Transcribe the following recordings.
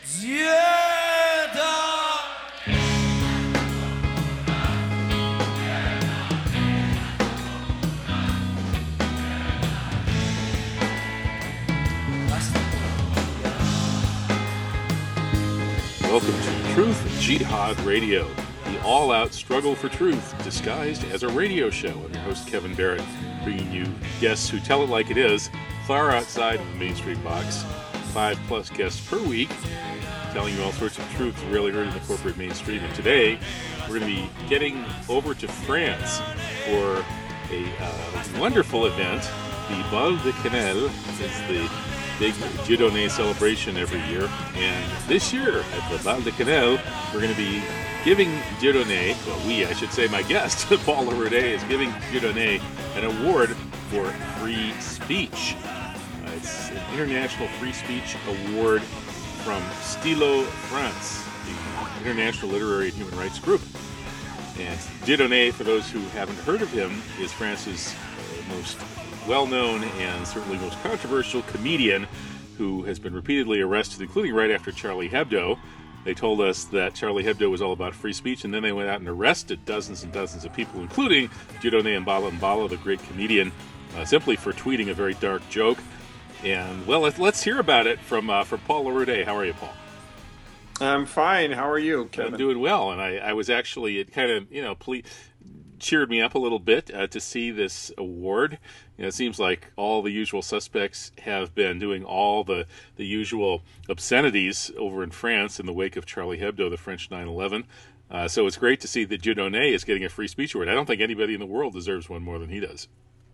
Welcome to Truth Jihad Radio, the all-out struggle for truth disguised as a radio show. I'm your host, Kevin Barrett, bringing you guests who tell it like it is, far outside of the mainstream box. 5+ guests per week, telling you all sorts of truth rarely heard in the corporate mainstream. And today, we're going to be getting over to France for a wonderful event. The Bal de Cannelle is the big Dieudonné celebration every year. And this year at the Bal de Cannelle, we're going to be giving Dieudonné, I should say my guest, Paul Leroux, is giving Dieudonné an award for free speech. It's an International Free Speech Award from Stylo France, the International Literary and Human Rights Group. And Dieudonné, for those who haven't heard of him, is France's most well-known and certainly most controversial comedian who has been repeatedly arrested, including right after Charlie Hebdo. They told us that Charlie Hebdo was all about free speech, and then they went out and arrested dozens and dozens of people, including Dieudonné Mbala, the great comedian, simply for tweeting a very dark joke. And, well, let's hear about it from Paul Leroux. How are you, Paul? I'm fine. How are you, Kevin? I'm doing well, and I was actually, it kind of, cheered me up a little bit to see this award. It seems like all the usual suspects have been doing all the usual obscenities over in France in the wake of Charlie Hebdo, the French 9/11. So it's great to see that Dieudonné is getting a free speech award. I don't think anybody in the world deserves one more than he does.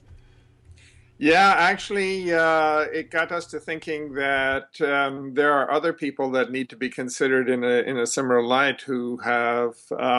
Yeah, actually, it got us to thinking that there are other people that need to be considered in a similar light who have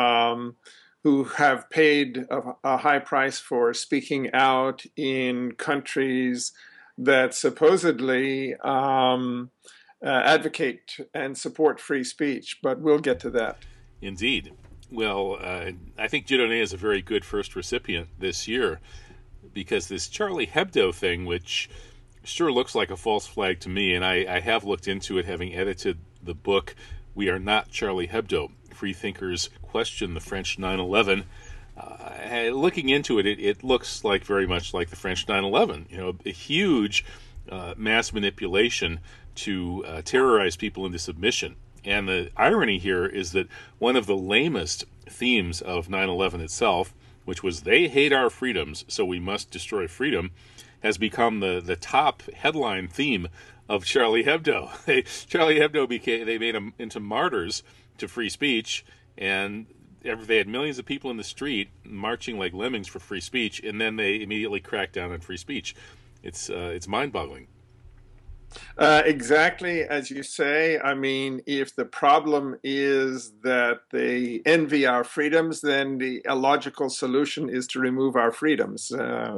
paid a high price for speaking out in countries that supposedly advocate and support free speech. But we'll get to that. Indeed. Well, I think Dieudonné is a very good first recipient this year, because this Charlie Hebdo thing, which sure looks like a false flag to me, and I have looked into it, having edited the book, We Are Not Charlie Hebdo, Free Thinkers Question the French 9/11. Looking into it, it looks like very much like the French 9/11, a huge mass manipulation to terrorize people into submission. And the irony here is that one of the lamest themes of 9/11 itself, which was they hate our freedoms, so we must destroy freedom, has become the top headline theme of Charlie Hebdo. Charlie Hebdo they made them into martyrs to free speech, and they had millions of people in the street marching like lemmings for free speech, and then they immediately cracked down on free speech. It's mind-boggling. Exactly as you say. I mean, if the problem is that they envy our freedoms, then a logical solution is to remove our freedoms.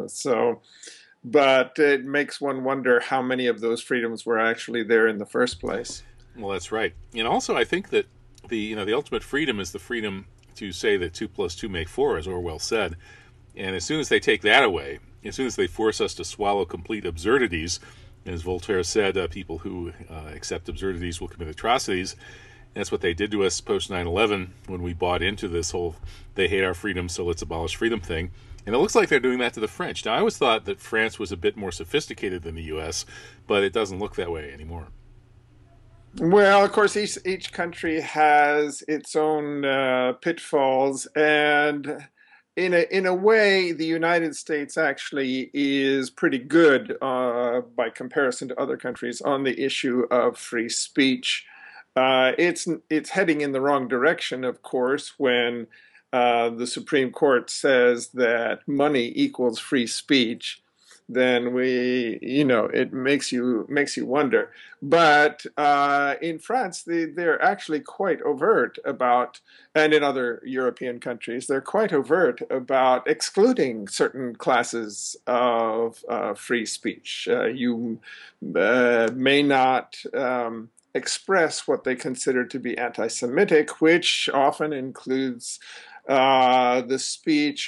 But it makes one wonder how many of those freedoms were actually there in the first place. Well, that's right. And also, I think that the ultimate freedom is the freedom to say that 2 + 2 make 4, as Orwell said. And as soon as they take that away, as soon as they force us to swallow complete absurdities, as Voltaire said, people who accept absurdities will commit atrocities. That's what they did to us post 9/11 when we bought into this whole they hate our freedom, so let's abolish freedom thing. And it looks like they're doing that to the French. Now, I always thought that France was a bit more sophisticated than the U.S., but it doesn't look that way anymore. Well, of course, each country has its own pitfalls, and in a way, the United States actually is pretty good by comparison to other countries on the issue of free speech. It's heading in the wrong direction, of course, when the Supreme Court says that money equals free speech. Then it makes you wonder. But in France, they're actually quite overt about, and in other European countries, they're quite overt about excluding certain classes of free speech. You may not express what they consider to be anti-Semitic, which often includes the speech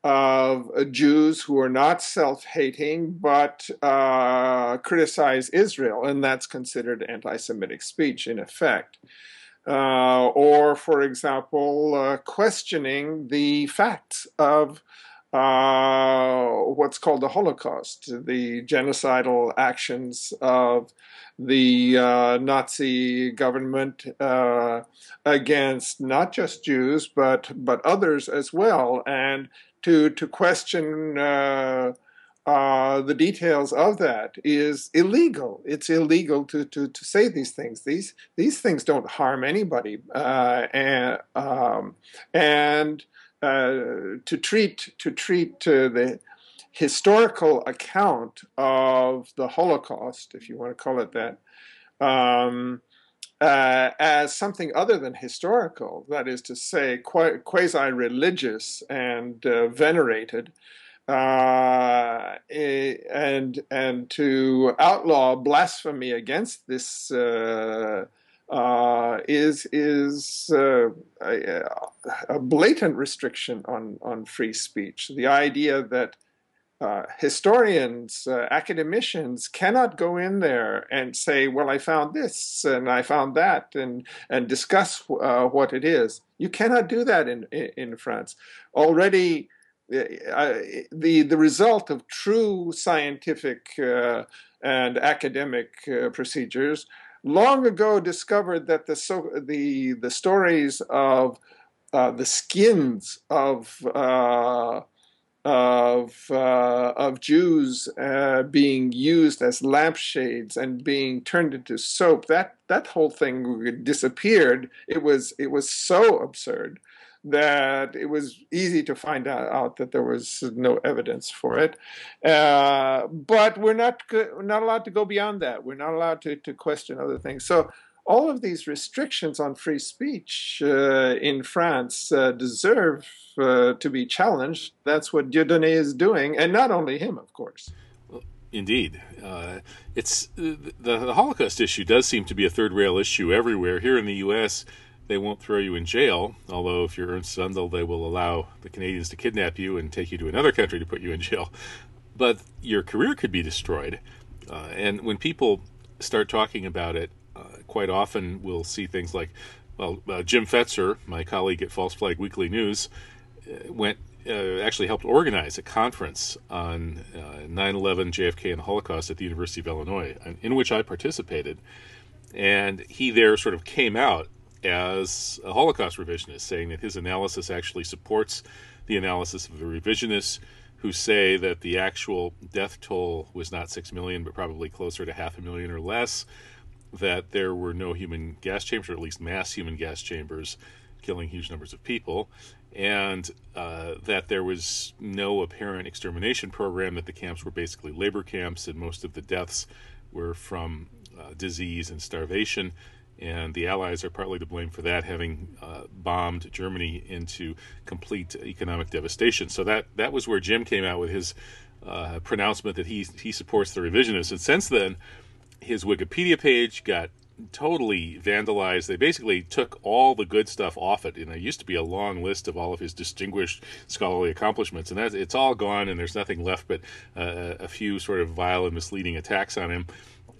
of Jews who are not self-hating but criticize Israel, and that's considered anti-Semitic speech in effect. Or, for example, questioning the facts of what's called the Holocaust, the genocidal actions of the Nazi government against not just Jews but others as well, and to question the details of that is illegal. It's illegal to say these things. These things don't harm anybody, and to treat the historical account of the Holocaust, if you want to call it that, as something other than historical, that is to say, quasi-religious and venerated, and to outlaw blasphemy against this is a blatant restriction on free speech. The idea that historians, academicians cannot go in there and say, well, I found this and I found that, and discuss what it is. You cannot do that in France. Already, the result of true scientific and academic procedures long ago discovered that the stories of the skins of Jews being used as lampshades and being turned into soap, that whole thing disappeared. It was so absurd that it was easy to find out that there was no evidence for it. But we're not allowed to go beyond that. We're not allowed to question other things. So all of these restrictions on free speech in France deserve to be challenged. That's what Dieudonné is doing, and not only him, of course. Indeed. It's the Holocaust issue does seem to be a third-rail issue everywhere. Here in the U.S., they won't throw you in jail, although if you're Ernst Zundel, they will allow the Canadians to kidnap you and take you to another country to put you in jail. But your career could be destroyed. And when people start talking about it, quite often we'll see things like, Jim Fetzer, my colleague at False Flag Weekly News, actually helped organize a conference on 9/11, JFK, and the Holocaust at the University of Illinois, in which I participated. And he there sort of came out as a Holocaust revisionist, saying that his analysis actually supports the analysis of the revisionists who say that the actual death toll was not 6 million, but probably closer to 500,000 or less, that there were no human gas chambers, or at least mass human gas chambers, killing huge numbers of people, and that there was no apparent extermination program, that the camps were basically labor camps, and most of the deaths were from disease and starvation. And the Allies are partly to blame for that, having bombed Germany into complete economic devastation. So that was where Jim came out with his pronouncement that he supports the revisionists. And since then, his Wikipedia page got totally vandalized. They basically took all the good stuff off it. And there used to be a long list of all of his distinguished scholarly accomplishments, and it's all gone, and there's nothing left but a few sort of vile and misleading attacks on him.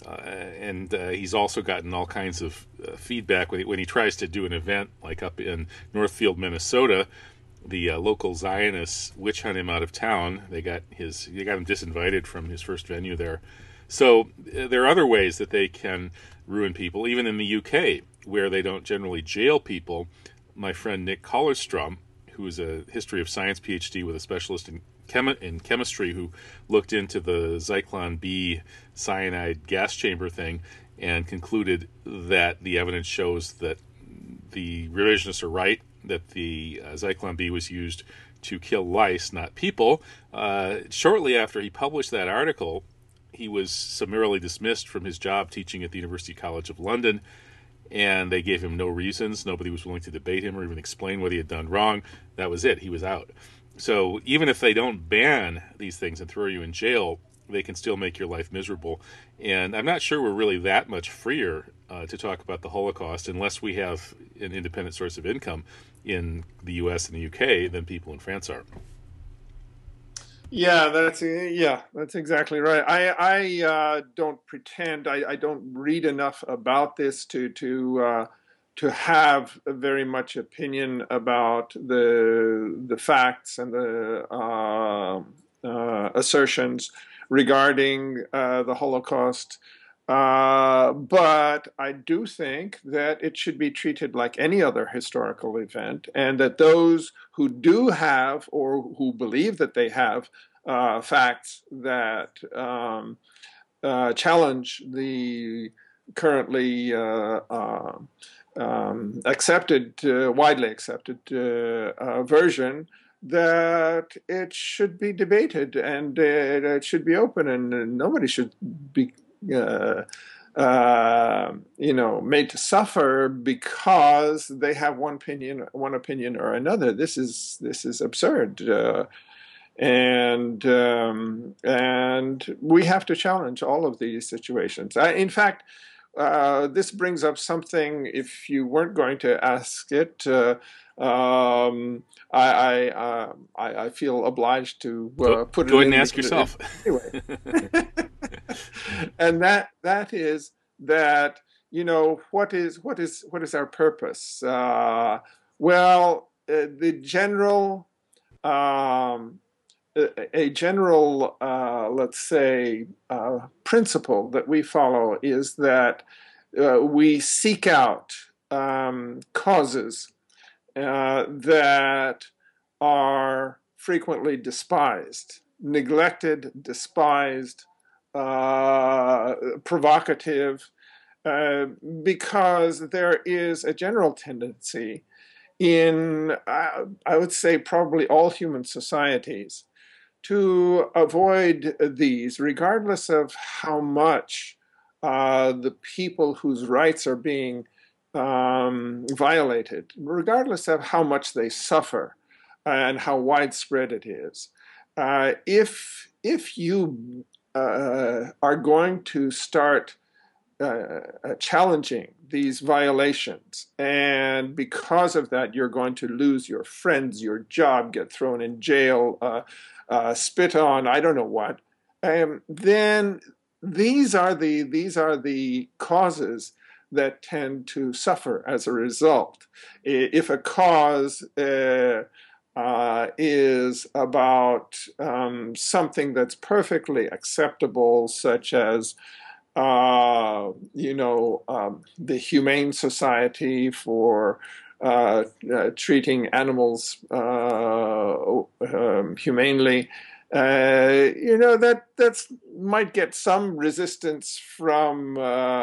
And he's also gotten all kinds of feedback when he tries to do an event like up in Northfield, Minnesota. The local Zionists witch hunt him out of town. They got him disinvited from his first venue there. So there are other ways that they can ruin people, even in the UK, where they don't generally jail people. My friend Nick Collerstrom, who is a history of science PhD with a specialist in chemistry, who looked into the Zyklon B cyanide gas chamber thing and concluded that the evidence shows that the revisionists are right, that the Zyklon B was used to kill lice, not people. Shortly after he published that article, he was summarily dismissed from his job teaching at the University College of London, and they gave him no reasons. Nobody was willing to debate him or even explain what he had done wrong. That was it. He was out. So even if they don't ban these things and throw you in jail, they can still make your life miserable. And I'm not sure we're really that much freer to talk about the Holocaust unless we have an independent source of income in the U.S. and the U.K. than people in France are. That's exactly right. I don't pretend. I don't read enough about this to have a very much opinion about the facts and the assertions regarding the Holocaust. But I do think that it should be treated like any other historical event, and that those who do have or who believe that they have facts that challenge the currently accepted, widely accepted version, that it should be debated and it should be open, and nobody should be uh, made to suffer because they have one opinion or another. This is absurd, and we have to challenge all of these situations. In fact, this brings up something. If you weren't going to ask it, I feel obliged to put it in. Go ahead and ask yourself. Anyway, and that is that what is our purpose? Well, the general. A general, let's say, principle that we follow is that we seek out causes that are frequently despised, neglected, despised, provocative, because there is a general tendency in, I would say, probably all human societies to avoid these, regardless of how much the people whose rights are being violated, regardless of how much they suffer and how widespread it is. If you are going to start challenging these violations, and because of that you're going to lose your friends, your job, get thrown in jail, spit on, I don't know what, then these are the causes that tend to suffer as a result. If a cause is about something that's perfectly acceptable, such as the Humane Society for treating animals humanely, that's might get some resistance from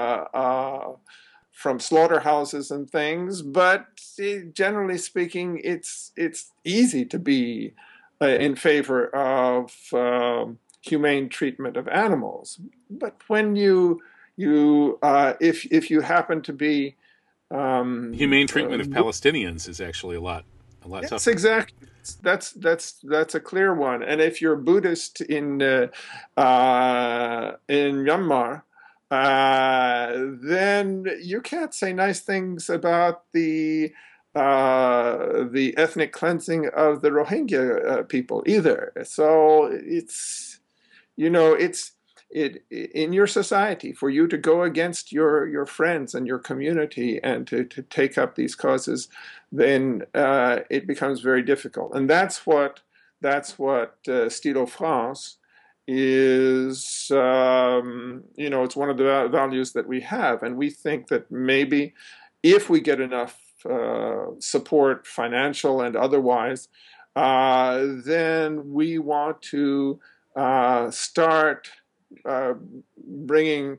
slaughterhouses and things, but generally speaking, it's easy to be in favor of humane treatment of animals. But when if you happen to be humane treatment of Palestinians is actually a lot yes, tougher. Exactly. That's a clear one. And if you're Buddhist in Myanmar, then you can't say nice things about the ethnic cleansing of the Rohingya people either. So it's in your society, for you to go against your friends and your community and to take up these causes, then it becomes very difficult. And that's what Stylo France is. It's one of the values that we have, and we think that maybe if we get enough support, financial and otherwise, then we want to start bringing,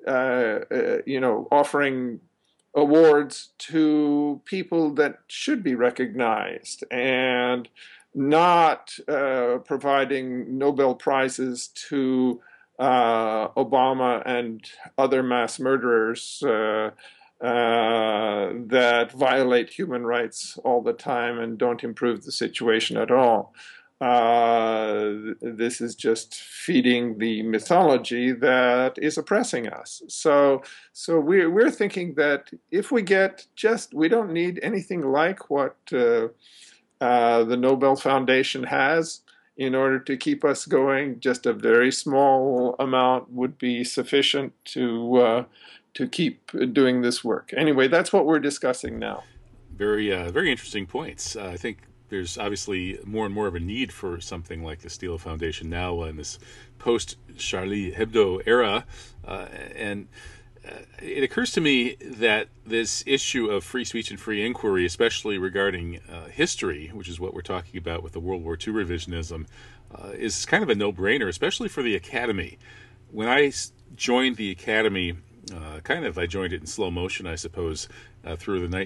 offering awards to people that should be recognized, and not providing Nobel Prizes to Obama and other mass murderers that violate human rights all the time and don't improve the situation at all. This is just feeding the mythology that is oppressing us. So we're thinking that if we get we don't need anything like what the Nobel Foundation has. in order to keep us going. Just a very small amount would be sufficient to keep doing this work. Anyway, that's what we're discussing now. Very interesting points. I think there's obviously more and more of a need for something like the Steele Foundation now in this post-Charlie Hebdo era. And it occurs to me that this issue of free speech and free inquiry, especially regarding history, which is what we're talking about with the World War II revisionism, is kind of a no-brainer, especially for the Academy. When I joined the Academy, I joined it in slow motion, I suppose, through the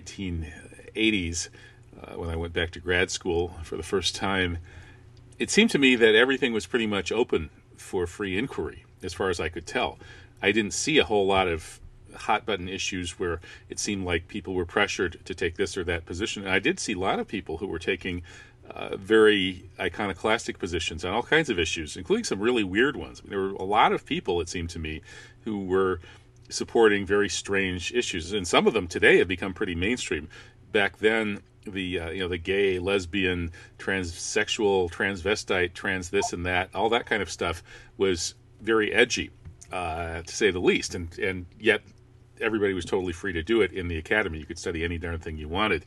1980s, when I went back to grad school for the first time. It seemed to me that everything was pretty much open for free inquiry, as far as I could tell. I didn't see a whole lot of hot-button issues where it seemed like people were pressured to take this or that position. And I did see a lot of people who were taking very iconoclastic positions on all kinds of issues, including some really weird ones. There were a lot of people, it seemed to me, who were supporting very strange issues, and some of them today have become pretty mainstream. Back then, the gay, lesbian, transsexual, transvestite, trans this and that, all that kind of stuff was very edgy, to say the least, and yet everybody was totally free to do it in the Academy. You could study any darn thing you wanted.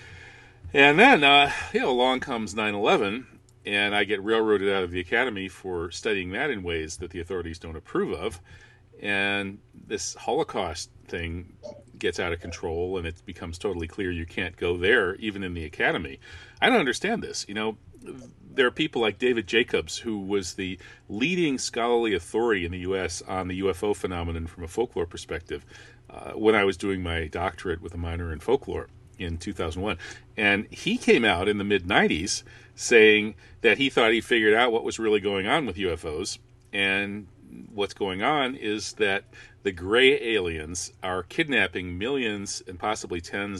And then, along comes 9/11, and I get railroaded out of the Academy for studying that in ways that the authorities don't approve of. And this Holocaust thing gets out of control, and it becomes totally clear you can't go there, even in the Academy. I don't understand this. There are people like David Jacobs, who was the leading scholarly authority in the U.S. on the UFO phenomenon from a folklore perspective when I was doing my doctorate with a minor in folklore in 2001. And he came out in the mid-90s saying that he thought he figured out what was really going on with UFOs, and what's going on is that the gray aliens are kidnapping millions and possibly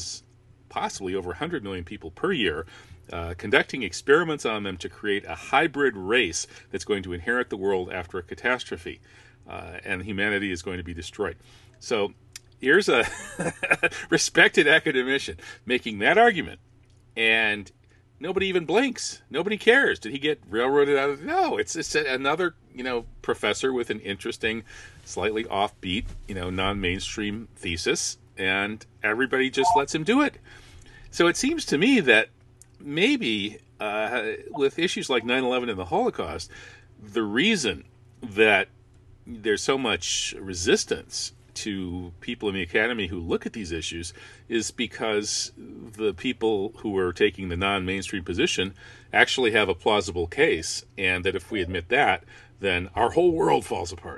over 100 million people per year, conducting experiments on them to create a hybrid race that's going to inherit the world after a catastrophe, and humanity is going to be destroyed. So here's a respected academician making that argument, and nobody even blinks. Nobody cares. Did he get railroaded out of it? No, it's another, professor with an interesting, slightly offbeat, non-mainstream thesis, and everybody just lets him do it. So it seems to me that maybe with issues like 9/11 and the Holocaust, the reason that there's so much resistance to people in the Academy who look at these issues is because the people who are taking the non-mainstream position actually have a plausible case, and that if we admit that, then our whole world falls apart.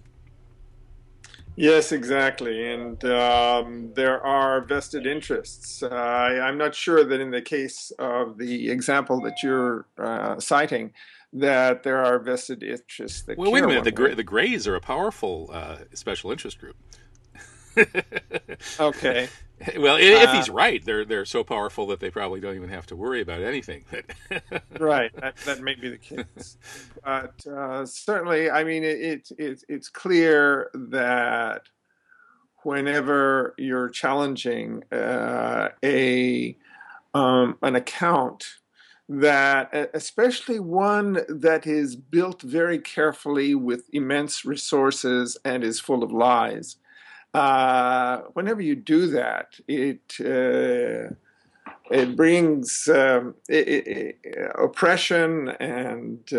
Yes, exactly. And there are vested interests. I'm not sure that in the case of the example that you're citing, that there are vested interests that Well, wait a minute. The Greys are a powerful special interest group. Okay. Well, if he's right, they're so powerful that they probably don't even have to worry about anything. Right. That may be the case. But certainly, I mean, it's clear that whenever you're challenging an account, that especially one that is built very carefully with immense resources and is full of lies, whenever you do that, it brings oppression and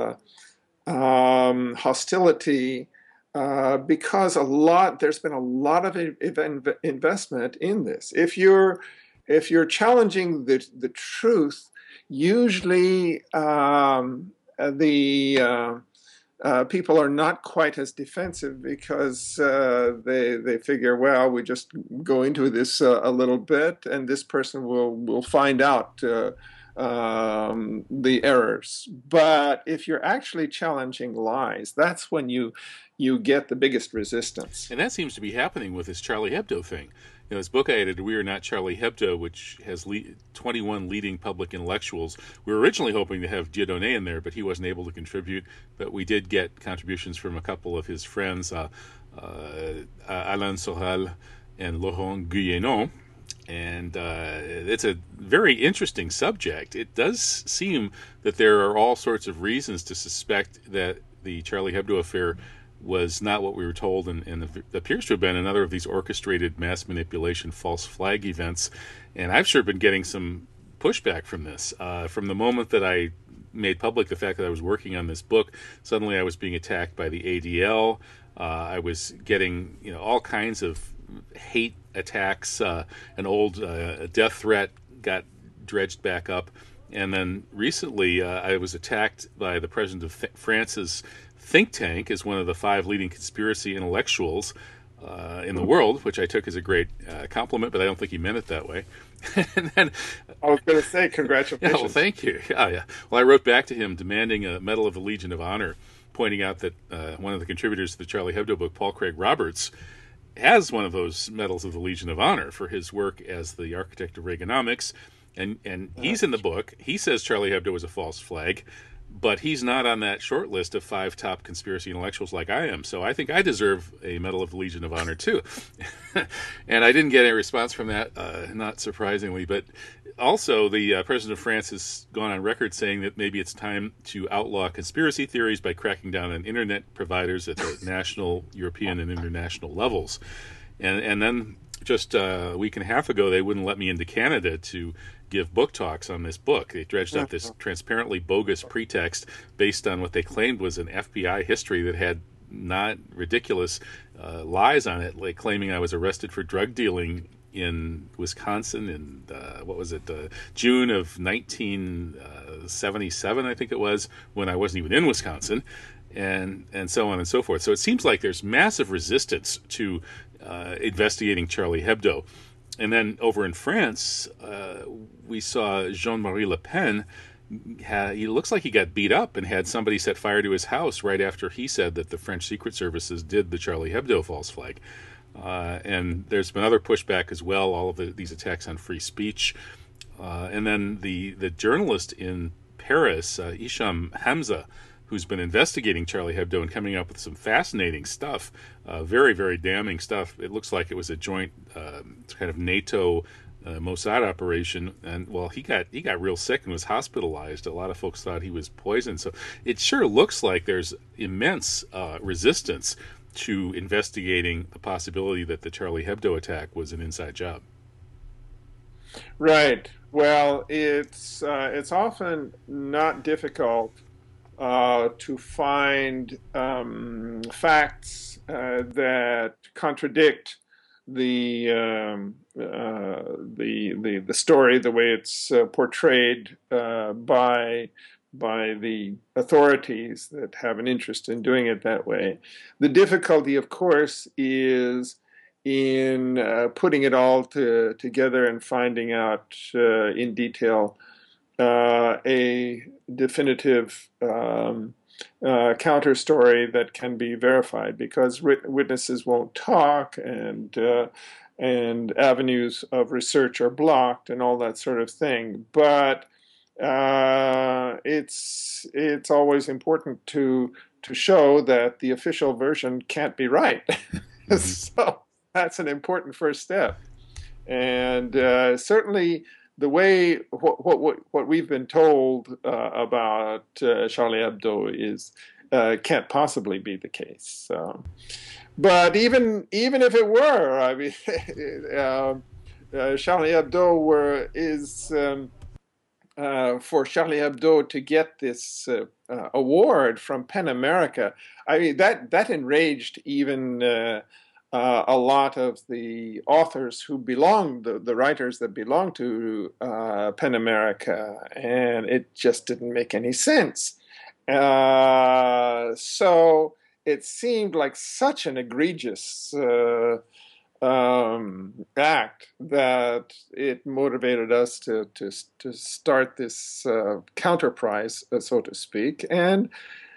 hostility, because there's been a lot of investment in this. If you're challenging the truth, usually the people are not quite as defensive, because they figure, well, we just go into this a little bit, and this person will find out the errors. But if you're actually challenging lies, that's when you get the biggest resistance. And that seems to be happening with this Charlie Hebdo thing. This book I edited, We Are Not Charlie Hebdo, which has 21 leading public intellectuals. We were originally hoping to have Dieudonné in there, but he wasn't able to contribute. But we did get contributions from a couple of his friends, Alain Soral and Laurent Guyénon. And it's a very interesting subject. It does seem that there are all sorts of reasons to suspect that the Charlie Hebdo affair was not what we were told, and appears to have been another of these orchestrated mass manipulation false flag events. And I've sure been getting some pushback from this. From the moment that I made public the fact that I was working on this book, suddenly I was being attacked by the ADL. I was getting all kinds of hate attacks. An old death threat got dredged back up. And then recently I was attacked by the president of France's think tank as one of the 5 leading conspiracy intellectuals in the world, which I took as a great compliment, but I don't think he meant it that way. And then I was going to say, congratulations. Yeah, well, thank you. Yeah. Well, I wrote back to him demanding a Medal of the Legion of Honor, pointing out that one of the contributors to the Charlie Hebdo book, Paul Craig Roberts, has one of those Medals of the Legion of Honor for his work as the architect of Reaganomics. And he's in the book. He says Charlie Hebdo was a false flag, but he's not on that short list of 5 top conspiracy intellectuals like I am. So I think I deserve a Medal of the Legion of Honor, too. And I didn't get any response from that, not surprisingly. But also, the president of France has gone on record saying that maybe it's time to outlaw conspiracy theories by cracking down on internet providers at the national, European, and international levels. And then just a week and a half ago, they wouldn't let me into Canada to give book talks on this book. They dredged up this transparently bogus pretext based on what they claimed was an FBI history that had not ridiculous lies on it, like claiming I was arrested for drug dealing in Wisconsin in June of 1977, I think it was, when I wasn't even in Wisconsin, and so on and so forth. So it seems like there's massive resistance to investigating Charlie Hebdo. And then over in France, we saw Jean-Marie Le Pen. He looks like he got beat up and had somebody set fire to his house right after he said that the French secret services did the Charlie Hebdo false flag. And there's been other pushback as well, all of these attacks on free speech. And then the journalist in Paris, Hicham Hamza, who's been investigating Charlie Hebdo and coming up with some fascinating stuff, very, very damning stuff. It looks like it was a joint kind of NATO Mossad operation, and well, he got real sick and was hospitalized. A lot of folks thought he was poisoned. So it sure looks like there's immense resistance to investigating the possibility that the Charlie Hebdo attack was an inside job. Right. Well, it's often not difficult to find facts that contradict the story, the way it's portrayed by the authorities that have an interest in doing it that way. The difficulty, of course, is in putting it all together and finding out in detail a definitive counter story that can be verified, because witnesses won't talk, and avenues of research are blocked, and all that sort of thing. But it's always important to show that the official version can't be right. So that's an important first step, and certainly the way what we've been told about Charlie Hebdo is can't possibly be the case. But even if it were, I mean, Charlie Hebdo is for Charlie Hebdo to get this award from PEN America. I mean, that enraged even a lot of the authors who belong, the writers that belong to PEN America, and it just didn't make any sense. So it seemed like such an egregious act that it motivated us to start this counterprize, so to speak, and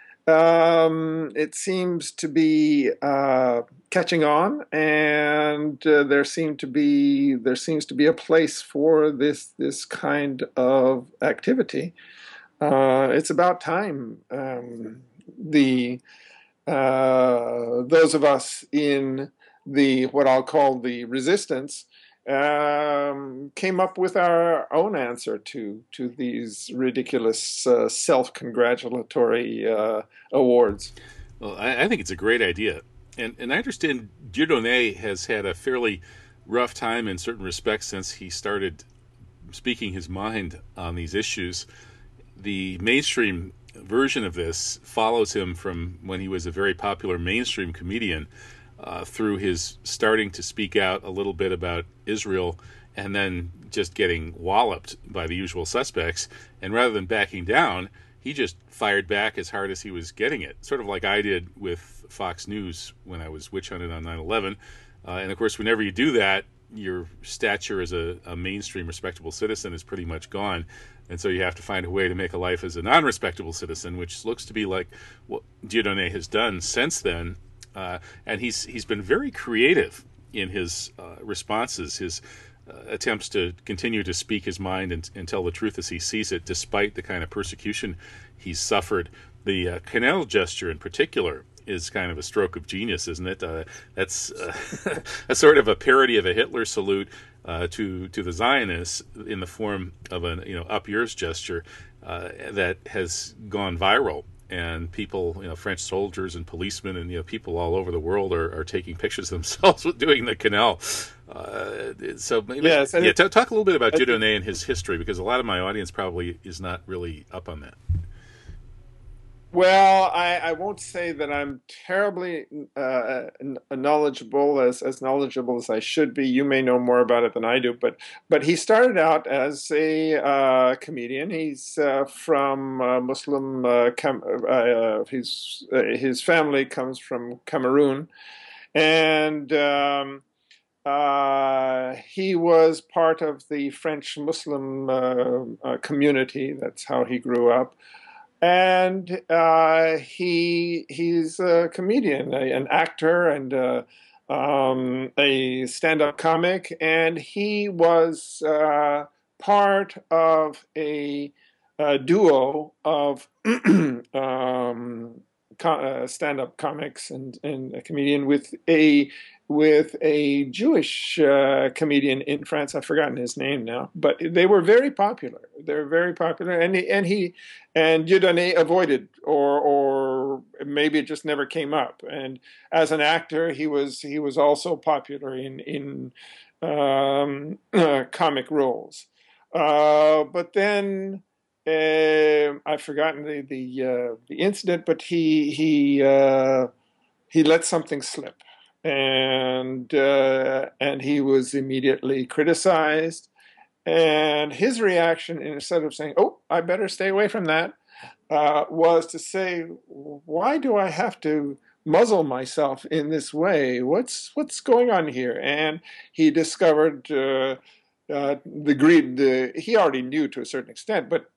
it seems to be catching on, and there seems to be a place for this kind of activity. It's about time those of us in what I'll call the resistance came up with our own answer to these ridiculous self-congratulatory awards. Well, I think it's a great idea. And I understand Dieudonné has had a fairly rough time in certain respects since he started speaking his mind on these issues. The mainstream version of this follows him from when he was a very popular mainstream comedian through his starting to speak out a little bit about Israel and then just getting walloped by the usual suspects. And rather than backing down, he just fired back as hard as he was getting it, sort of like I did with Fox News when I was witch hunted on 9/11. And of course, whenever you do that, your stature as a mainstream respectable citizen is pretty much gone. And so you have to find a way to make a life as a non-respectable citizen, which looks to be like what Dieudonné has done since then. And he's been very creative in his responses, his attempts to continue to speak his mind and tell the truth as he sees it, despite the kind of persecution he's suffered. The canal gesture in particular is kind of a stroke of genius, isn't it? That's a sort of a parody of a Hitler salute to the Zionists in the form of an up yours gesture that has gone viral. And people, French soldiers and policemen and people all over the world are taking pictures of themselves with doing the canal. So maybe, yes, talk a little bit about Dieudonné and his history, because a lot of my audience probably is not really up on that. Well, I won't say that I'm terribly knowledgeable, as knowledgeable as I should be. You may know more about it than I do, but he started out as a comedian. He's from Muslim. His family comes from Cameroon, and he was part of the French Muslim community. That's how he grew up. And he's a comedian, an actor, and a stand-up comic. And he was part of a duo of stand-up comics and a comedian with a Jewish comedian in France. I've forgotten his name now, but they were very popular. They were very popular, and Dieudonné avoided, or maybe it just never came up. And as an actor, he was also popular in comic roles. But then I've forgotten the incident, but he let something slip. And he was immediately criticized. And his reaction, instead of saying, "Oh, I better stay away from that," was to say, "Why do I have to muzzle myself in this way? What's going on here?" And he discovered the greed. He already knew to a certain extent, but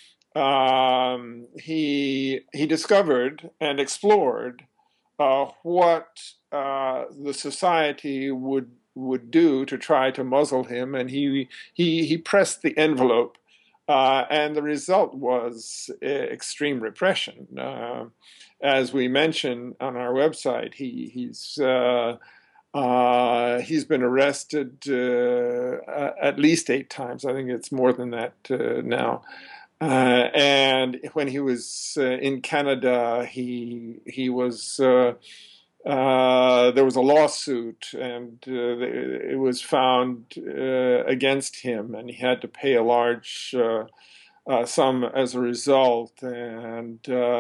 he discovered and explored what the society would do to try to muzzle him, and he pressed the envelope, and the result was extreme repression. As we mentioned on our website, he's been arrested at least 8 times. I think it's more than that now. And when he was in Canada, he was. There was a lawsuit, and it was found against him, and he had to pay a large sum as a result. And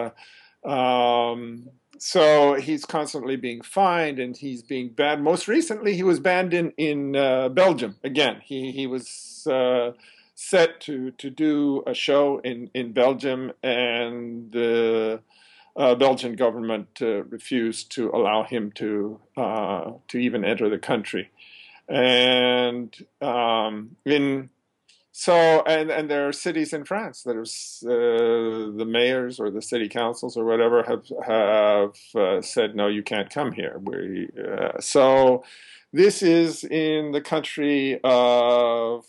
so he's constantly being fined, and he's being banned. Most recently, he was banned in Belgium. Again, he was set to do a show in Belgium, and the Belgian government refused to allow him to even enter the country. And and there are cities in France that the mayors or the city councils or whatever have said, "No, you can't come here." So this is in the country of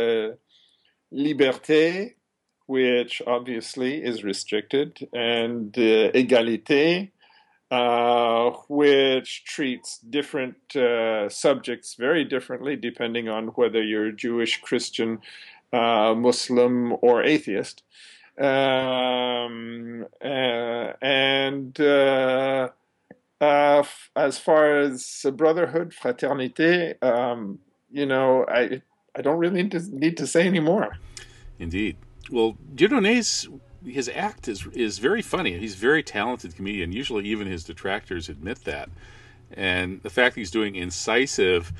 Liberté, which obviously is restricted, and égalité, which treats different subjects very differently depending on whether you're Jewish, Christian, Muslim, or atheist. As far as brotherhood, fraternité, I don't really need to say any more. Indeed. Well, Dieudonné's his act is very funny. He's a very talented comedian. Usually, even his detractors admit that. And the fact that he's doing incisive,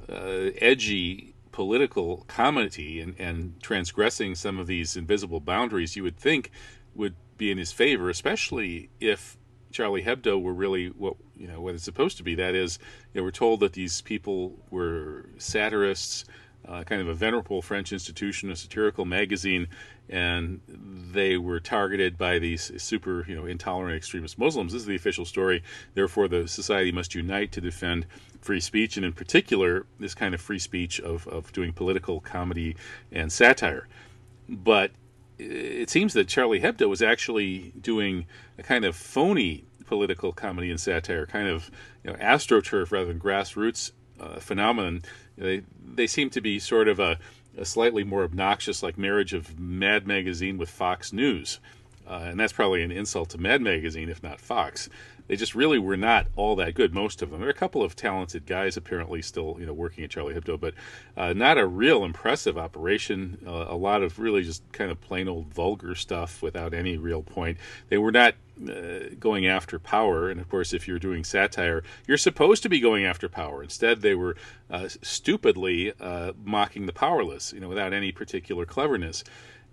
edgy political comedy and transgressing some of these invisible boundaries, you would think would be in his favor, especially if Charlie Hebdo were really what it's supposed to be. That is, we're told that these people were satirists, kind of a venerable French institution, a satirical magazine, and they were targeted by these super, intolerant extremist Muslims. This is the official story. Therefore, the society must unite to defend free speech, and in particular, this kind of free speech of doing political comedy and satire. But it seems that Charlie Hebdo was actually doing a kind of phony political comedy and satire, kind of astroturf rather than grassroots phenomenon. They seem to be sort of a slightly more obnoxious, like marriage of Mad Magazine with Fox News. And that's probably an insult to Mad Magazine, if not Fox. They just really were not all that good, most of them. There are a couple of talented guys apparently still, working at Charlie Hebdo, but not a real impressive operation. A lot of really just kind of plain old vulgar stuff without any real point. They were not going after power, and of course, if you're doing satire, you're supposed to be going after power. Instead, they were stupidly mocking the powerless, without any particular cleverness.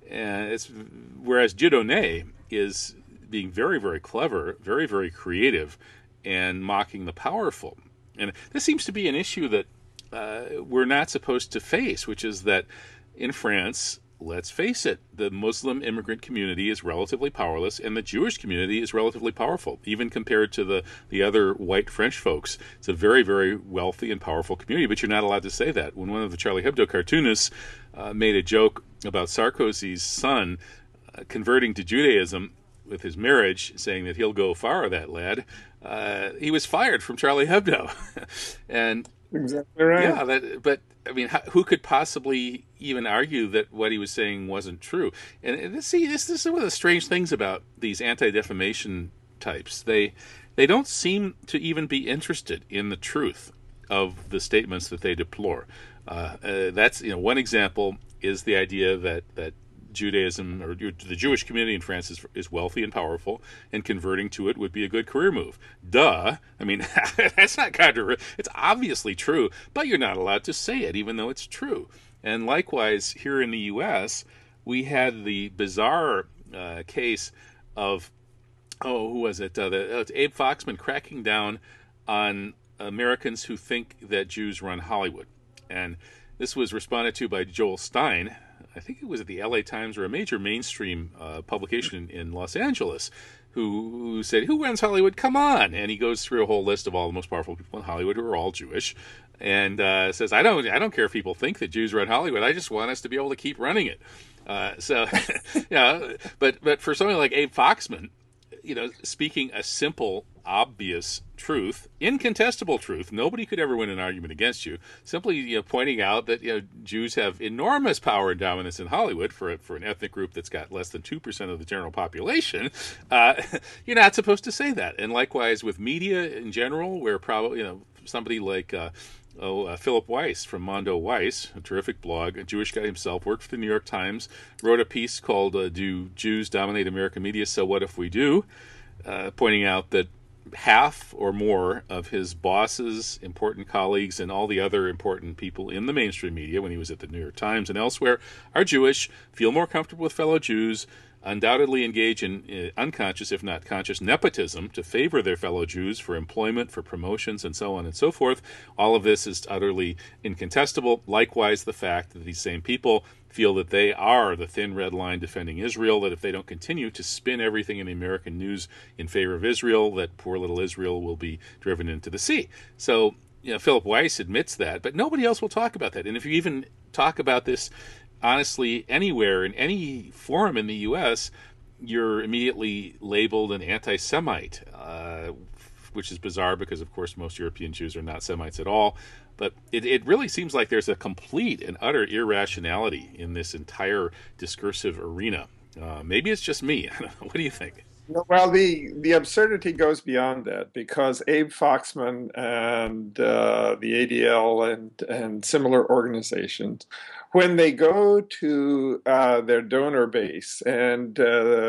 Whereas Dieudonné is being very, very clever, very, very creative, and mocking the powerful. And this seems to be an issue that we're not supposed to face, which is that in France, let's face it, the Muslim immigrant community is relatively powerless, and the Jewish community is relatively powerful, even compared to the other white French folks. It's a very, very wealthy and powerful community, but you're not allowed to say that. When one of the Charlie Hebdo cartoonists made a joke about Sarkozy's son converting to Judaism with his marriage, saying that he'll go far, that lad, he was fired from Charlie Hebdo. And exactly right. Yeah, but I mean, who could possibly even argue that what he was saying wasn't true? And this is one of the strange things about these anti-defamation types. They don't seem to even be interested in the truth of the statements that they deplore. That's one example is the idea that Judaism or the Jewish community in France is wealthy and powerful, and converting to it would be a good career move. Duh. I mean, that's not controversial. It's obviously true, but you're not allowed to say it, even though it's true. And likewise, here in the U.S., we had the bizarre case of, who was it? It's Abe Foxman cracking down on Americans who think that Jews run Hollywood. And this was responded to by Joel Stein. I think it was at the LA Times or a major mainstream publication in Los Angeles, who said, "Who runs Hollywood? Come on!" And he goes through a whole list of all the most powerful people in Hollywood who are all Jewish, and says, "I don't care if people think that Jews run Hollywood. I just want us to be able to keep running it." But for something like Abe Foxman, speaking a simple, obvious truth, incontestable truth, nobody could ever win an argument against you. Simply, pointing out that Jews have enormous power and dominance in Hollywood for an ethnic group that's got less than 2% of the general population. You're not supposed to say that. And likewise with media in general, where probably somebody like Philip Weiss from Mondo Weiss, a terrific blog, a Jewish guy himself, worked for the New York Times, wrote a piece called "Do Jews Dominate American Media? So What If We Do?" Pointing out that half or more of his bosses, important colleagues, and all the other important people in the mainstream media, when he was at the New York Times and elsewhere, are Jewish, feel more comfortable with fellow Jews, undoubtedly engage in unconscious, if not conscious, nepotism to favor their fellow Jews for employment, for promotions, and so on and so forth. All of this is utterly incontestable. Likewise, the fact that these same people feel that they are the thin red line defending Israel, that if they don't continue to spin everything in the American news in favor of Israel, that poor little Israel will be driven into the sea. So, Philip Weiss admits that, but nobody else will talk about that. And if you even talk about this honestly anywhere in any forum in the U.S., you're immediately labeled an anti-Semite. which is bizarre because, of course, most European Jews are not Semites at all. But it really seems like there's a complete and utter irrationality in this entire discursive arena. Maybe it's just me. I don't know. What do you think? Well, the absurdity goes beyond that because Abe Foxman and the ADL and similar organizations, when they go to their donor base and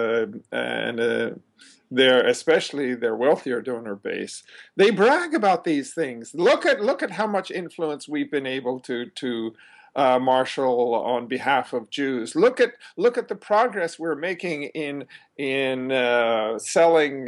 their especially their wealthier donor base, they brag about these things. Look at how much influence we've been able to marshal on behalf of Jews. Look at the progress we're making in selling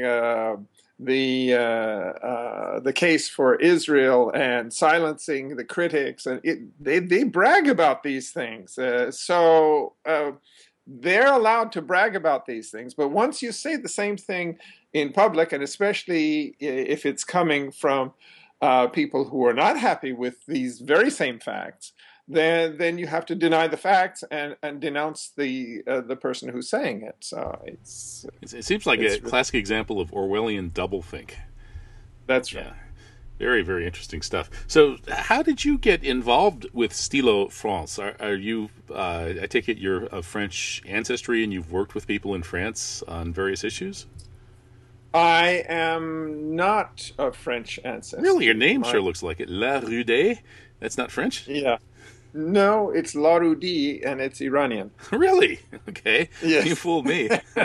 the case for Israel and silencing the critics. And they brag about these things. So they're allowed to brag about these things. But once you say the same thing in public, and especially if it's coming from people who are not happy with these very same facts, then you have to deny the facts and denounce the person who's saying it. So it seems like a classic example of Orwellian doublethink. That's right. Yeah. Very, very interesting stuff. So how did you get involved with Stylo France? Are you, I take it you're of French ancestry and you've worked with people in France on various issues? I am not of French ancestry. Really? Your name sure looks like it. La Rude? That's not French? Yeah. No, it's Larudi, and it's Iranian. Really? Okay. Yes. You fooled me.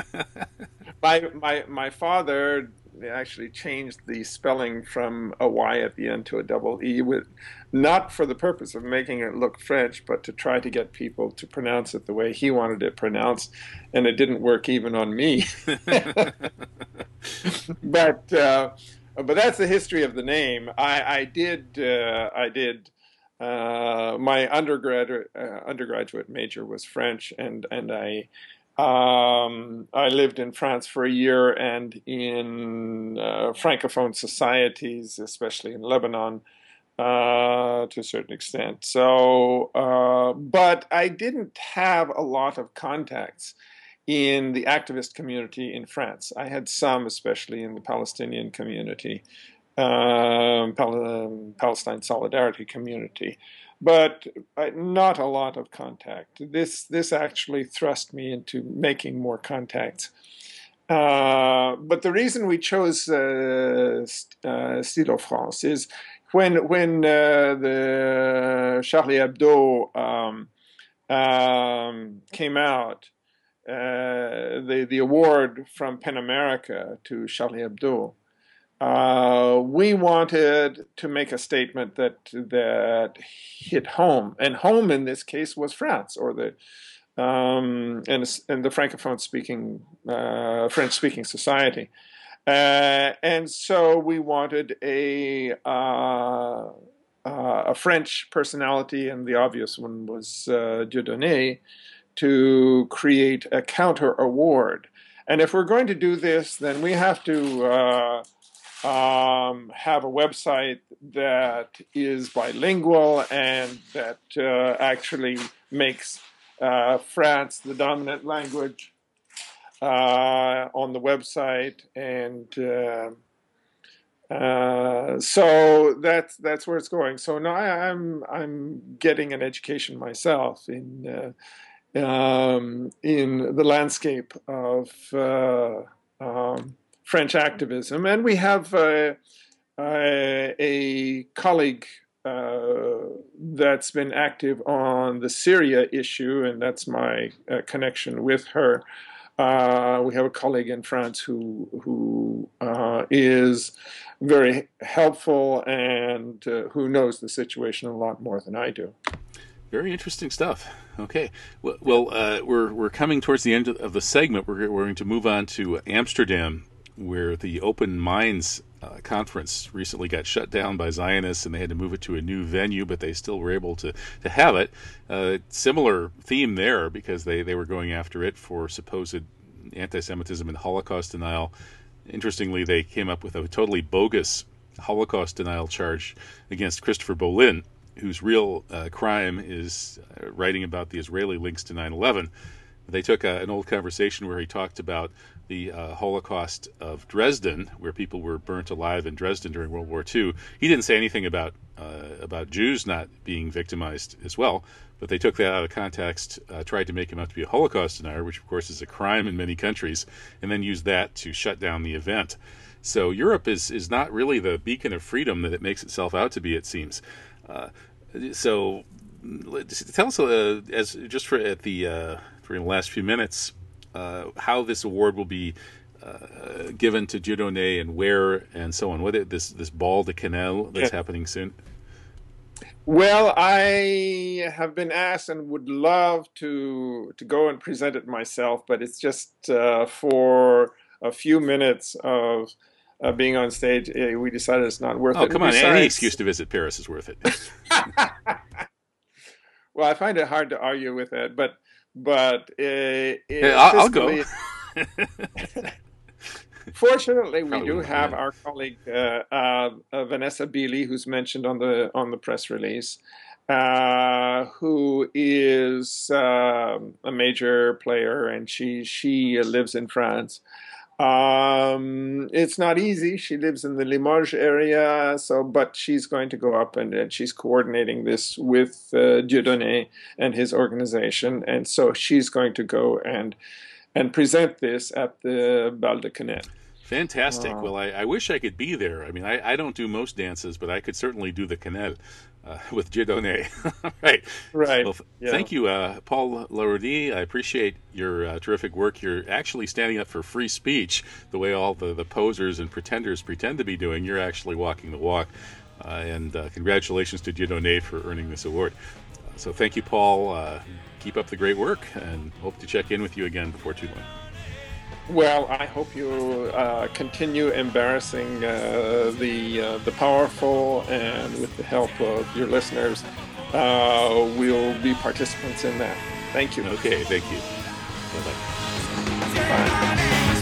My father actually changed the spelling from a Y at the end to a double E, not for the purpose of making it look French, but to try to get people to pronounce it the way he wanted it pronounced, and it didn't work even on me. But that's the history of the name. I did. My undergraduate major was French, and I lived in France for a year and in Francophone societies, especially in Lebanon, to a certain extent. So, but I didn't have a lot of contacts in the activist community in France. I had some, especially in the Palestinian community. Palestine Solidarity community, but not a lot of contact. This actually thrust me into making more contacts. But the reason we chose Stylo France is when the Charlie Hebdo came out, the award from PEN America to Charlie Hebdo. We wanted to make a statement that hit home, and home in this case was France, or the and the Francophone speaking French speaking society, and so we wanted a French personality, and the obvious one was Dieudonné, to create a counter award. And if we're going to do this, then we have to have a website that is bilingual and that actually makes France the dominant language on the website, and so that's where it's going. So now I'm getting an education myself in the landscape of French activism, and we have a colleague that's been active on the Syria issue, and that's my connection with her. We have a colleague in France who is very helpful and who knows the situation a lot more than I do. Very interesting stuff. Okay. Well, we're coming towards the end of the segment. We're going to move on to Amsterdam, where the Open Minds conference recently got shut down by Zionists, and they had to move it to a new venue, but they still were able to have it. Similar theme there, because they were going after it for supposed anti-Semitism and Holocaust denial. Interestingly, they came up with a totally bogus Holocaust denial charge against Christopher Bolin, whose real crime is writing about the Israeli links to 9/11. They took an old conversation where he talked about the Holocaust of Dresden, where people were burnt alive in Dresden during World War II. He didn't say anything about Jews not being victimized as well, but they took that out of context, tried to make him out to be a Holocaust denier, which of course is a crime in many countries, and then used that to shut down the event. So Europe is not really the beacon of freedom that it makes itself out to be, it seems. So tell us, as just for at the for the last few minutes, how this award will be given to Dieudonné and where and so on. What this Bal de Cannelle that's happening soon? Well, I have been asked and would love to go and present it myself, but it's just for a few minutes of being on stage. We decided it's not worth it. Oh, come on. Any excuse to visit Paris is worth it. Well, I find it hard to argue with that, but I'll go. Fortunately, we do have our colleague Vanessa Beeley, who's mentioned on the press release, who is a major player, and she lives in France. It's not easy. She lives in the Limoges area, but she's going to go up and she's coordinating this with Dieudonné and his organization, and so she's going to go and present this at the Bal de Cannelle. Fantastic. Well, I wish I could be there. I mean, I don't do most dances, but I could certainly do the Cannelle with Dieudonné. Right. Well, yeah. Thank you, Paul Larudi. I appreciate your terrific work. You're actually standing up for free speech the way all the posers and pretenders pretend to be doing. You're actually walking the walk. And congratulations to Dieudonné for earning this award. So thank you, Paul. Keep up the great work, and hope to check in with you again before too long. Well, I hope you continue embarrassing the powerful, and with the help of your listeners, we'll be participants in that. Thank you. Okay, thank you. Bye-bye. Bye.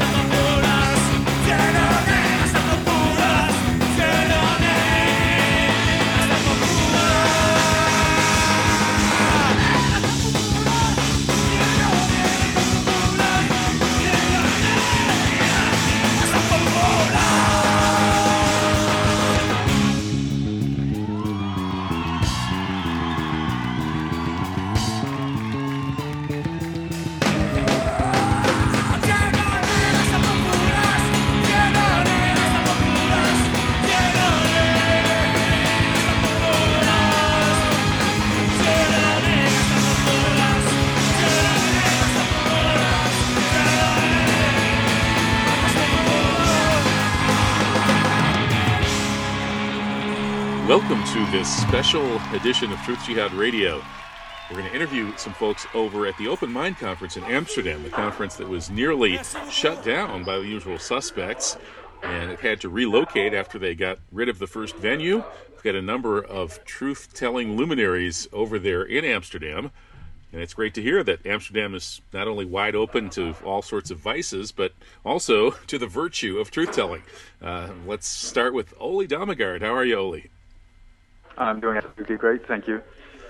Welcome to this special edition of Truth Jihad Radio. We're going to interview some folks over at the Open Mind Conference in Amsterdam, the conference that was nearly shut down by the usual suspects, and it had to relocate after they got rid of the first venue. We've got a number of truth-telling luminaries over there in Amsterdam, and it's great to hear that Amsterdam is not only wide open to all sorts of vices, but also to the virtue of truth-telling. Let's start with Ole Dammegard. How are you, Ole? I'm doing absolutely great, thank you.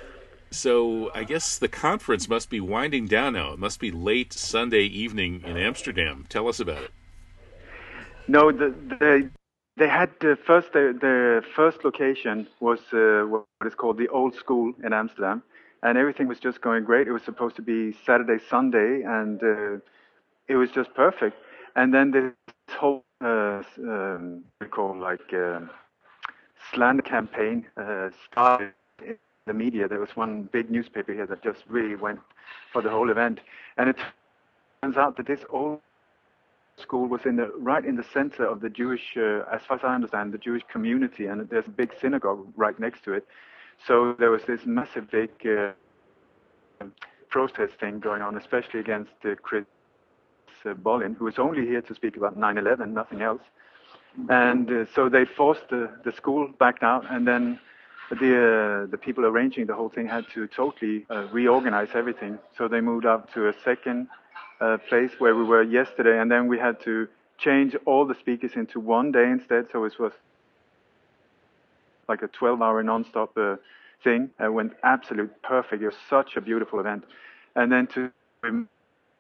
So I guess the conference must be winding down now. It must be late Sunday evening in Amsterdam. Tell us about it. No, they had the first location was what is called the Old School in Amsterdam, and everything was just going great. It was supposed to be Saturday, Sunday, and it was just perfect. And then this whole we call slander campaign started in the media. There was one big newspaper here that just really went for the whole event, and it turns out that this Old School was right in the center of the Jewish, as far as I understand, the Jewish community, and there's a big synagogue right next to it. So there was this massive big protest thing going on, especially against Chris Bolin, who was only here to speak about 9/11, nothing else. And so they forced the school back out, and then the people arranging the whole thing had to totally reorganize everything. So they moved up to a second place where we were yesterday, and then we had to change all the speakers into one day instead. So it was like a 12-hour non-stop thing. It went absolutely perfect. It was such a beautiful event. And then to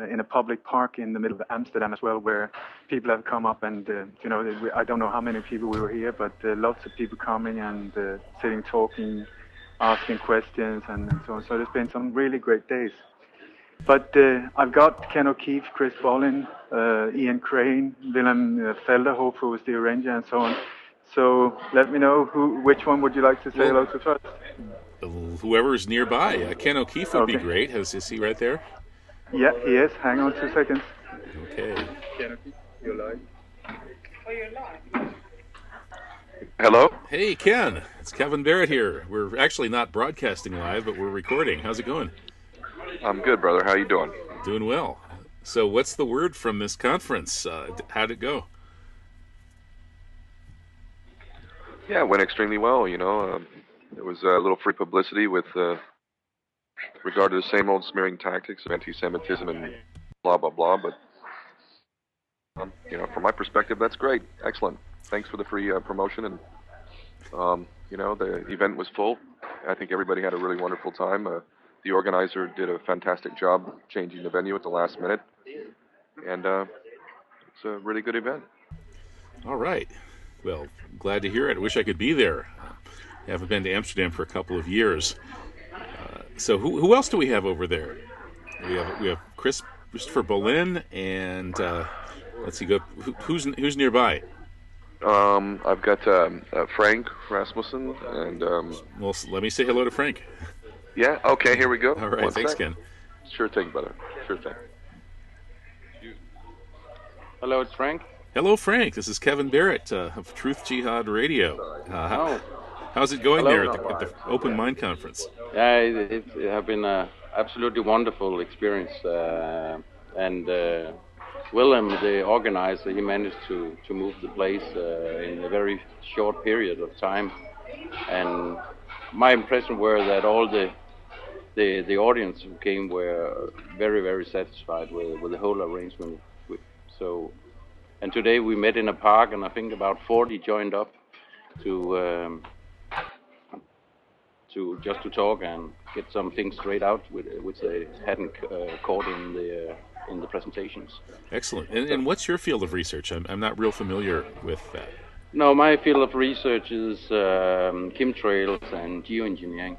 in a public park in the middle of Amsterdam as well, where people have come up and, I don't know how many people we were here, but lots of people coming and sitting, talking, asking questions and so on. So there's been some really great days. But I've got Ken O'Keefe, Chris Bollin, Ian Crane, Willem Velderhof, who was the arranger, and so on. So let me know which one would you like to say hello to first? Whoever's nearby. Ken O'Keefe would be great. Is he right there? Yeah, he is. Hang on 2 seconds. Okay. Ken O'Keefe, you're live. Oh, you're live. Hello? Hey, Ken. It's Kevin Barrett here. We're actually not broadcasting live, but we're recording. How's it going? I'm good, brother. How you doing? Doing well. So what's the word from this conference? How'd it go? Yeah, it went extremely well, There was a little free publicity with regard to the same old smearing tactics of anti-Semitism and blah, blah, blah. But, from my perspective, that's great. Excellent. Thanks for the free promotion. And, the event was full. I think everybody had a really wonderful time. The organizer did a fantastic job changing the venue at the last minute. And it's a really good event. All right. Well, glad to hear it. I wish I could be there. I haven't been to Amsterdam for a couple of years. So who else do we have over there? We have Christopher Bollin, and let's see, who's nearby? I've got Frank Rasmussen, and well, let me say hello to Frank. Yeah. Okay. Here we go. All right. Thanks, Ken. Sure thing, brother. Sure thing. Hello, it's Frank. Hello, Frank. This is Kevin Barrett of Truth Jihad Radio. How's it going there at the Open Mind Conference? Yeah, it has been an absolutely wonderful experience. And Willem, the organizer, he managed to move the place in a very short period of time. And my impression were that all the audience who came were very, very satisfied with the whole arrangement. And today we met in a park, and I think about 40 joined up to just to talk and get some things straight out, which they hadn't caught in the presentations. Excellent. And what's your field of research? I'm not real familiar with that. No, my field of research is chemtrails and geoengineering.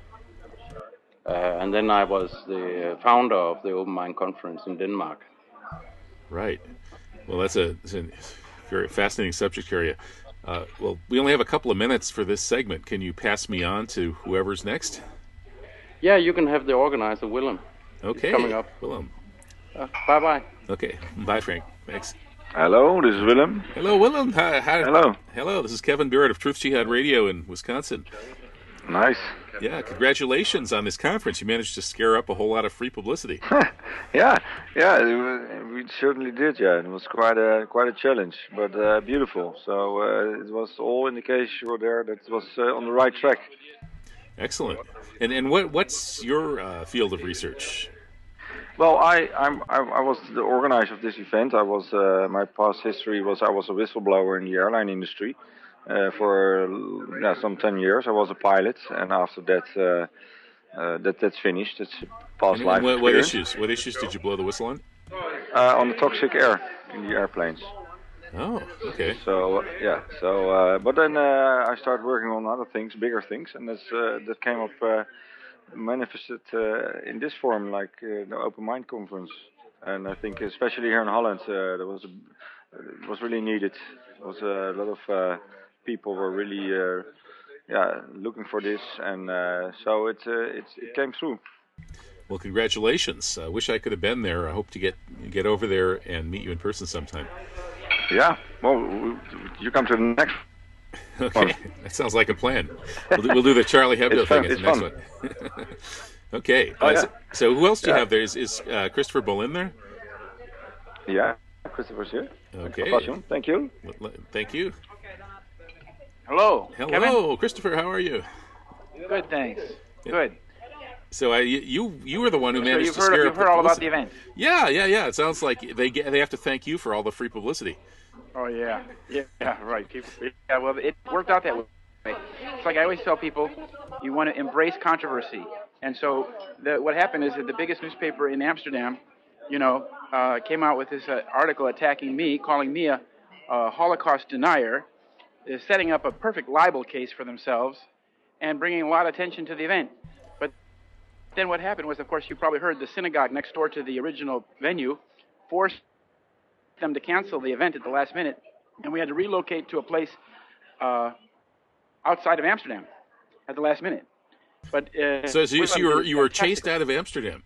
And then I was the founder of the Open Mind Conference in Denmark. Right. Well, that's a very fascinating subject area. Well, we only have a couple of minutes for this segment. Can you pass me on to whoever's next? Yeah, you can have the organizer, Willem. Okay. He's coming up. Willem. Bye-bye. Okay. Bye, Frank. Thanks. Hello, this is Willem. Hello, Willem. Hello. Hello, this is Kevin Barrett of Truth Jihad Radio in Wisconsin. Nice. Yeah, congratulations on this conference. You managed to scare up a whole lot of free publicity. yeah, we certainly did. Yeah, it was quite a challenge, but beautiful. So it was all indications were there that it was on the right track. Excellent. And what's your field of research? Well, I was the organizer of this event. I was my past history was I was a whistleblower in the airline industry. For some 10 years, I was a pilot, and after that, that's finished. It's past life experience. What issues did you blow the whistle on? On the toxic air in the airplanes. Oh, okay. So but then I started working on other things, bigger things, and that came up, manifested in this form, like the Open Mind Conference. And I think, especially here in Holland, it was really needed. There was a lot of people were really looking for this, and so it came through. Well, congratulations. I wish I could have been there. I hope to get over there and meet you in person sometime. Yeah, well, you come to the next okay, one. That sounds like a plan. We'll do the Charlie Hebdo thing at the next one. Okay. So who else do you have there? Is Christopher Bollin there? Yeah, Christopher's here. Okay. Thank you. Thank you. Hello. Kevin? Christopher. How are you? Good, thanks. Good. So you were the one who managed to scare up you've heard all about the event. Yeah. It sounds like they have to thank you for all the free publicity. Oh yeah, right. Yeah, well, it worked out that way. It's like I always tell people, you want to embrace controversy, and so what happened is that the biggest newspaper in Amsterdam came out with this article attacking me, calling me a Holocaust denier, is setting up a perfect libel case for themselves and bringing a lot of attention to the event. But then what happened was, of course, you probably heard the synagogue next door to the original venue forced them to cancel the event at the last minute, and we had to relocate to a place outside of Amsterdam at the last minute. But so you were chased out of Amsterdam.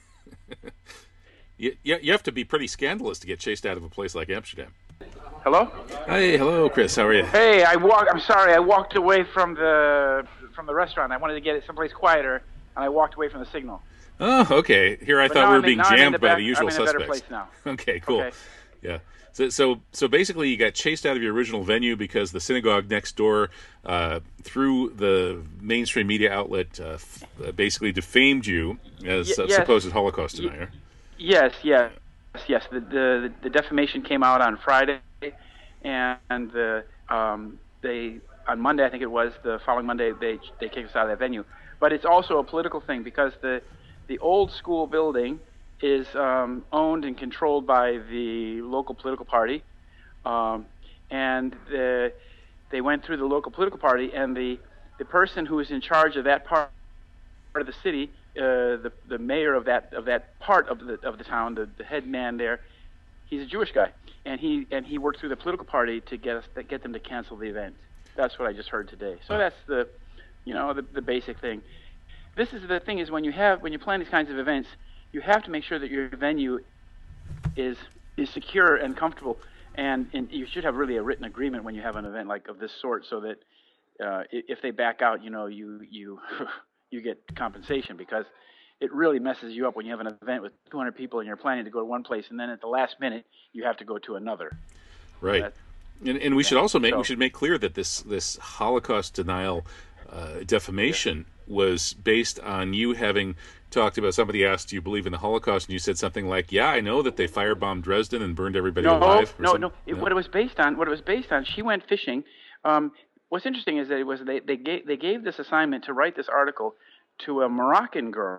You have to be pretty scandalous to get chased out of a place like Amsterdam. Hello? Hey, hello, Chris. How are you? Hey, I'm sorry. I walked away from the restaurant. I wanted to get it someplace quieter, and I walked away from the signal. Oh, okay. Here I thought we were being jammed by the usual suspects. I'm in a better place now. Okay, cool. Okay. Yeah. So basically, you got chased out of your original venue because the synagogue next door, through the mainstream media outlet, basically defamed you as a supposed Holocaust denier. Yes. The defamation came out on Friday, and they on Monday, I think it was, the following Monday, they kicked us out of that venue. But it's also a political thing because the old school building is owned and controlled by the local political party, and they went through the local political party, and the person who is in charge of that part of the city, the mayor of that part of the town, the head man there, he's a Jewish guy, and he worked through the political party to get them to cancel the event. That's what I just heard today. So that's the basic thing. This is the thing, is when you plan these kinds of events, you have to make sure that your venue is secure and comfortable, and you should have really a written agreement when you have an event like of this sort, so that if they back out, you get compensation, because it really messes you up when you have an event with 200 people and you're planning to go to one place, and then at the last minute you have to go to another. Right. And we should also make clear that this Holocaust denial defamation was based on you having talked about, somebody asked, do you believe in the Holocaust? And you said something like, yeah, I know that they firebombed Dresden and burned everybody alive. No. What it was based on, she went fishing. What's interesting is that they gave this assignment to write this article to a Moroccan girl,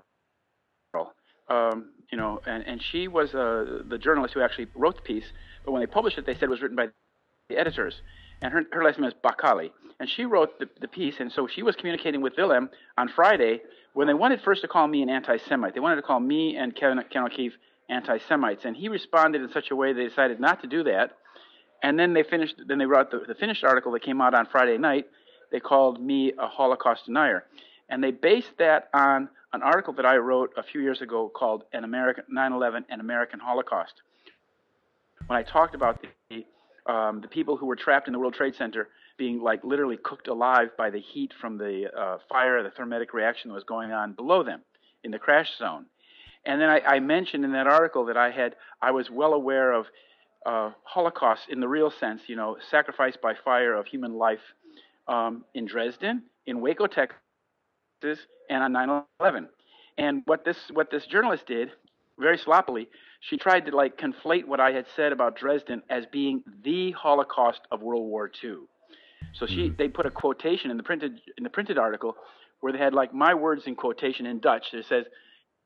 and she was the journalist who actually wrote the piece. But when they published it, they said it was written by the editors, and her last name is Bakali, and she wrote the piece, and so she was communicating with Willem on Friday when they wanted first to call me an anti-Semite. They wanted to call me and Ken O'Keefe anti-Semites, and he responded in such a way they decided not to do that. And then they wrote the finished article that came out on Friday night. They called me a Holocaust denier, and they based that on an article that I wrote a few years ago called 9/11, An American Holocaust. When I talked about the people who were trapped in the World Trade Center being literally cooked alive by the heat from the fire, the thermetic reaction that was going on below them in the crash zone. And then I mentioned in that article that I was well aware of Holocaust in the real sense, sacrifice by fire of human life in Dresden, in Waco, Texas, and on 9/11. And what this journalist did, very sloppily, she tried to conflate what I had said about Dresden as being the Holocaust of World War II. So they put a quotation in the printed article where they had my words in quotation in Dutch. It says,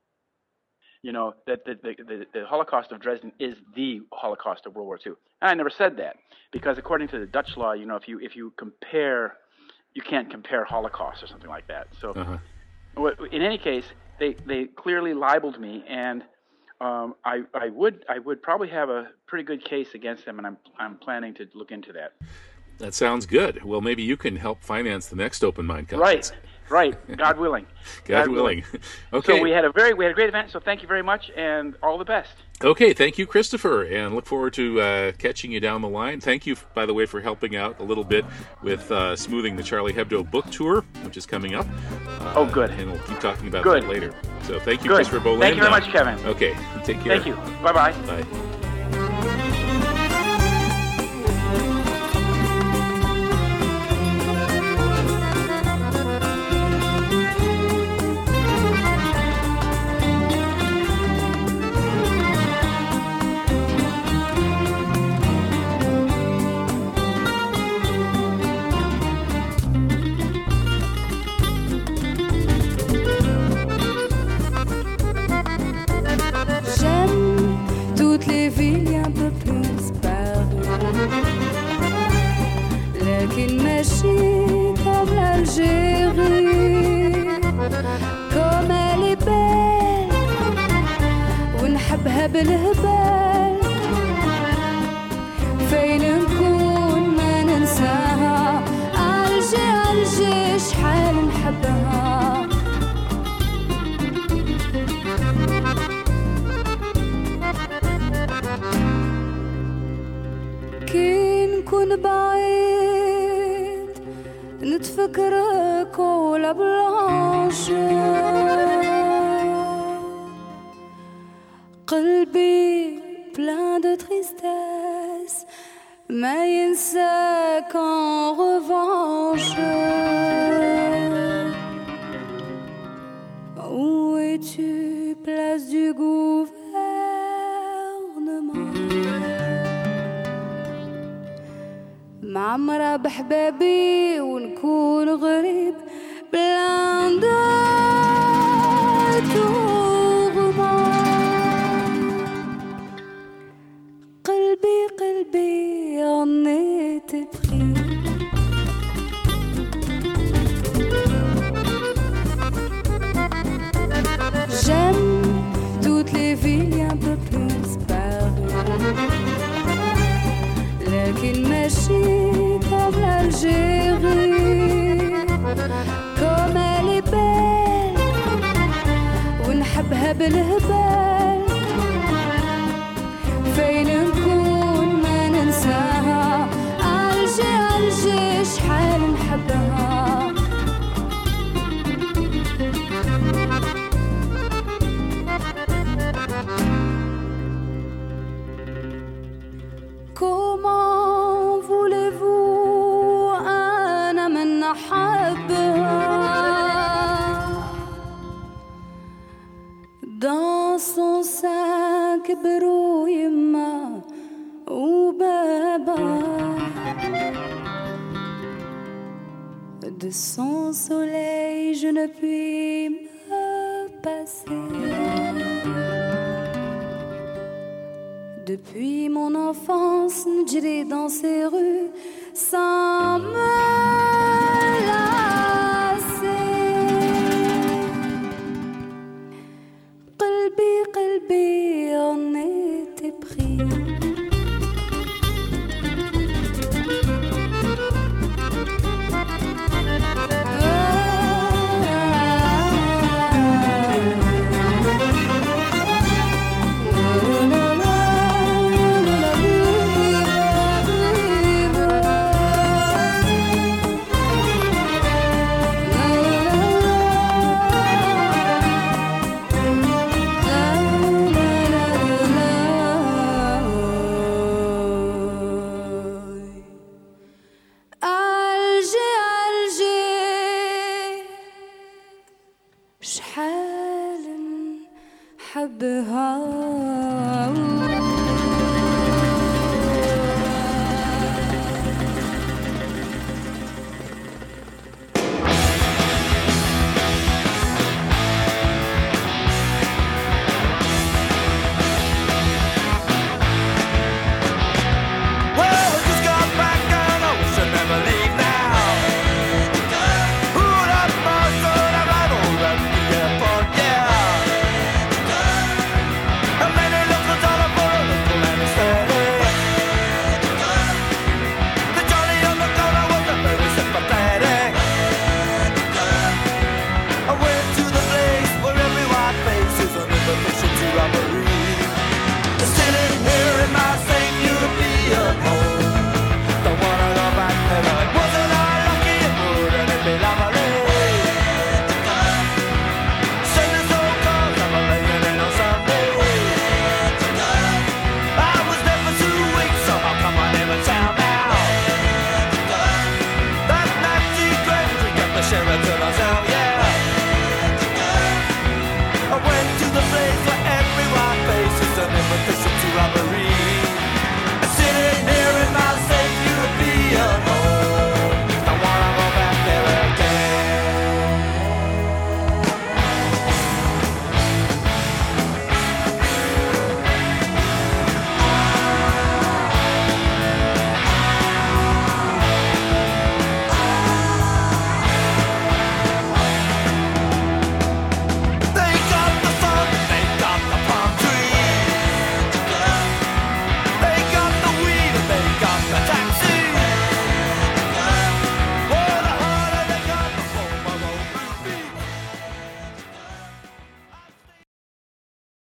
that the Holocaust of Dresden is the Holocaust of World War II. And I never said that, because according to the Dutch law, if you compare, you can't compare Holocaust or something like that. So in any case, they clearly libeled me, and I would probably have a pretty good case against them, and I'm planning to look into that. That sounds good. Well, maybe you can help finance the next Open Mind Conference. Right. God willing. God willing. Okay. So we had a great event. So thank you very much, and all the best. Okay, thank you, Christopher, and look forward to catching you down the line. Thank you, by the way, for helping out a little bit with smoothing the Charlie Hebdo book tour, which is coming up. Good. And we'll keep talking about that later. So thank you, Christopher Bolin. Thank you very much, Kevin. Okay, take care. Thank you. Bye-bye. Bye. J'aime نحبها بالهبال فين نكون ما ننساها عالجي شحال نحبها كي نكون بعيد نتفكرك ولا بلاش قلبي plein de tristesse ما ينساك en revanche Où es-tu place du gouvernement معمرة بحبابي ونكون غريب plein de قلبي en était pris J'aime toutes les villes un peu plus disparues لكن ماشي comme l'Algérie Comme elle est belle ونحبها بالهبال فين نكون ما ننساها عالجي شحال نحبها Comment voulez-vous أنا من أحبها Dans son sein كبروا يما وبابا De son soleil je ne puis me passer Depuis mon enfance نجري dans ces rues sans me قلبي en était pris شحال نحبها